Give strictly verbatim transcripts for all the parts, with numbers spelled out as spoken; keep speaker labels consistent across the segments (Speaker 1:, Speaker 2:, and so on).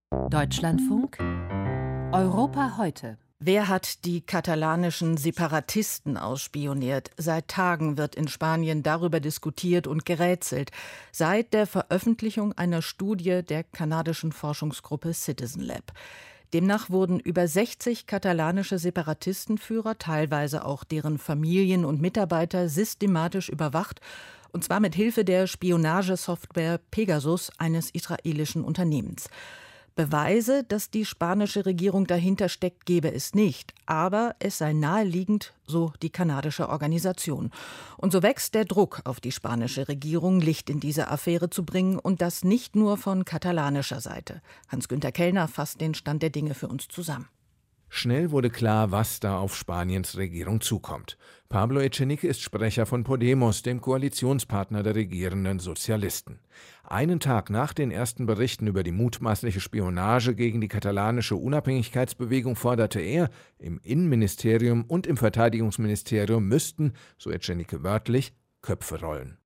Speaker 1: Deutschlandfunk Europa heute.
Speaker 2: Wer hat die katalanischen Separatisten ausspioniert? Seit Tagen wird in Spanien darüber diskutiert und gerätselt, seit der Veröffentlichung einer Studie der kanadischen Forschungsgruppe Citizen Lab. Demnach wurden über sechzig katalanische Separatistenführer, teilweise auch deren Familien und Mitarbeiter, systematisch überwacht, und zwar mit Hilfe der Spionagesoftware Pegasus eines israelischen Unternehmens. Beweise, dass die spanische Regierung dahinter steckt, gebe es nicht. Aber es sei naheliegend, so die kanadische Organisation. Und so wächst der Druck auf die spanische Regierung, Licht in diese Affäre zu bringen. Und das nicht nur von katalanischer Seite. Hans-Günter Kellner fasst den Stand der Dinge für uns zusammen.
Speaker 3: Schnell wurde klar, was da auf Spaniens Regierung zukommt. Pablo Echenique ist Sprecher von Podemos, dem Koalitionspartner der regierenden Sozialisten. Einen Tag nach den ersten Berichten über die mutmaßliche Spionage gegen die katalanische Unabhängigkeitsbewegung forderte er, im Innenministerium und im Verteidigungsministerium müssten, so Echenique wörtlich, Köpfe rollen.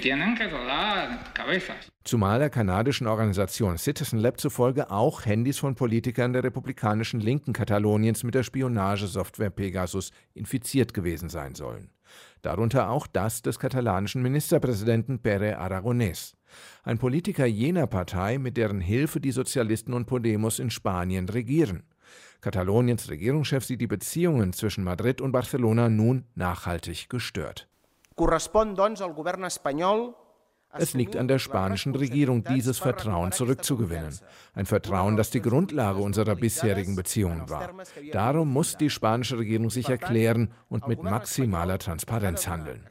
Speaker 3: Zumal der kanadischen Organisation Citizen Lab zufolge auch Handys von Politikern der republikanischen Linken Kataloniens mit der Spionagesoftware Pegasus infiziert gewesen sein sollen. Darunter auch das des katalanischen Ministerpräsidenten Pere Aragonés. Ein Politiker jener Partei, mit deren Hilfe die Sozialisten und Podemos in Spanien regieren. Kataloniens Regierungschef sieht die Beziehungen zwischen Madrid und Barcelona nun nachhaltig gestört. Es liegt an der spanischen Regierung, dieses Vertrauen zurückzugewinnen. Ein Vertrauen, das die Grundlage unserer bisherigen Beziehungen war. Darum muss die spanische Regierung sich erklären und mit maximaler Transparenz handeln.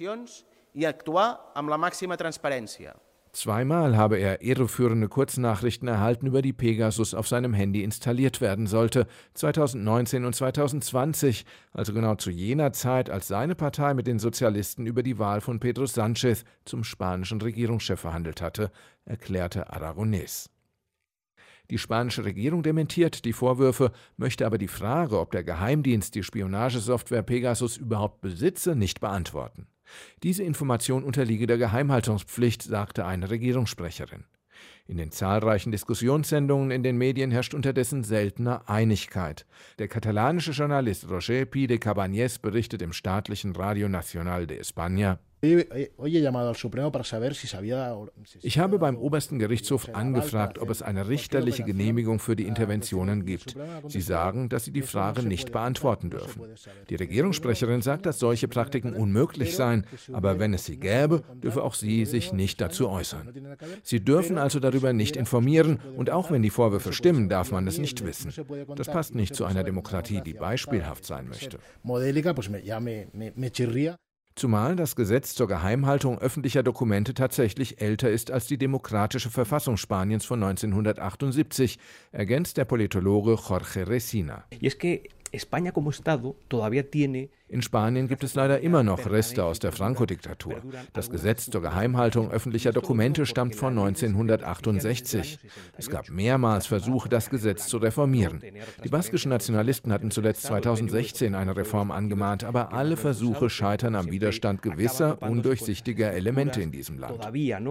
Speaker 3: Zweimal habe er irreführende Kurznachrichten erhalten, über die Pegasus auf seinem Handy installiert werden sollte, zweitausendneunzehn und zweitausendzwanzig, also genau zu jener Zeit, als seine Partei mit den Sozialisten über die Wahl von Pedro Sánchez zum spanischen Regierungschef verhandelt hatte, erklärte Aragonés. Die spanische Regierung dementiert die Vorwürfe, möchte aber die Frage, ob der Geheimdienst die Spionagesoftware Pegasus überhaupt besitze, nicht beantworten. Diese Information unterliege der Geheimhaltungspflicht, sagte eine Regierungssprecherin. In den zahlreichen Diskussionssendungen in den Medien herrscht unterdessen seltener Einigkeit. Der katalanische Journalist Roger Pi de Cabanyes berichtet im staatlichen Radio Nacional de España: Ich habe beim obersten Gerichtshof angefragt, ob es eine richterliche Genehmigung für die Interventionen gibt. Sie sagen, dass sie die Frage nicht beantworten dürfen. Die Regierungssprecherin sagt, dass solche Praktiken unmöglich seien, aber wenn es sie gäbe, dürfe auch sie sich nicht dazu äußern. Sie dürfen also darüber nicht informieren, und auch wenn die Vorwürfe stimmen, darf man es nicht wissen. Das passt nicht zu einer Demokratie, die beispielhaft sein möchte. Zumal das Gesetz zur Geheimhaltung öffentlicher Dokumente tatsächlich älter ist als die demokratische Verfassung Spaniens von neunzehnhundertachtundsiebzig, ergänzt der Politologe Jorge Resina. In Spanien gibt es leider immer noch Reste aus der Franco-Diktatur. Das Gesetz zur Geheimhaltung öffentlicher Dokumente stammt von neunzehnhundertachtundsechzig. Es gab mehrmals Versuche, das Gesetz zu reformieren. Die baskischen Nationalisten hatten zuletzt zweitausendsechzehn eine Reform angemahnt, aber alle Versuche scheitern am Widerstand gewisser, undurchsichtiger Elemente in diesem Land.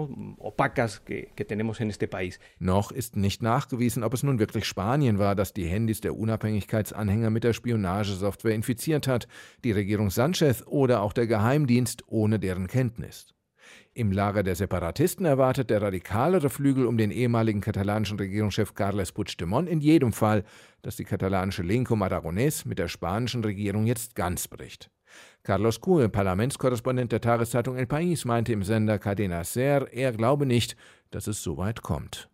Speaker 3: Noch ist nicht nachgewiesen, ob es nun wirklich Spanien war, das die Handys der Unabhängigkeitsanhänger mit der Spionagesoftware infiziert hat, die Regierung Sánchez oder auch der Geheimdienst ohne deren Kenntnis. Im Lager der Separatisten erwartet der radikalere Flügel um den ehemaligen katalanischen Regierungschef Carles Puigdemont in jedem Fall, dass die katalanische Linke um Aragonés mit der spanischen Regierung jetzt ganz bricht. Carlos Cue, Parlamentskorrespondent der Tageszeitung El País, meinte im Sender Cadena Ser, er glaube nicht, dass es so weit kommt.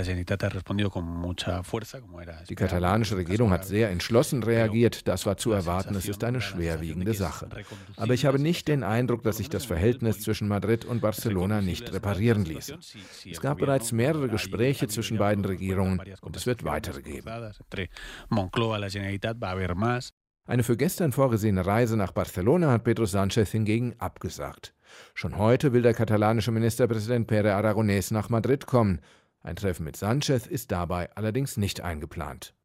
Speaker 3: Die katalanische Regierung hat sehr entschlossen reagiert, das war zu erwarten, es ist eine schwerwiegende Sache. Aber ich habe nicht den Eindruck, dass sich das Verhältnis zwischen Madrid und Barcelona nicht reparieren ließe. Es gab bereits mehrere Gespräche zwischen beiden Regierungen und es wird weitere geben. Eine für gestern vorgesehene Reise nach Barcelona hat Pedro Sánchez hingegen abgesagt. Schon heute will der katalanische Ministerpräsident Pere Aragonés nach Madrid kommen. Ein Treffen mit Sánchez ist dabei allerdings nicht eingeplant.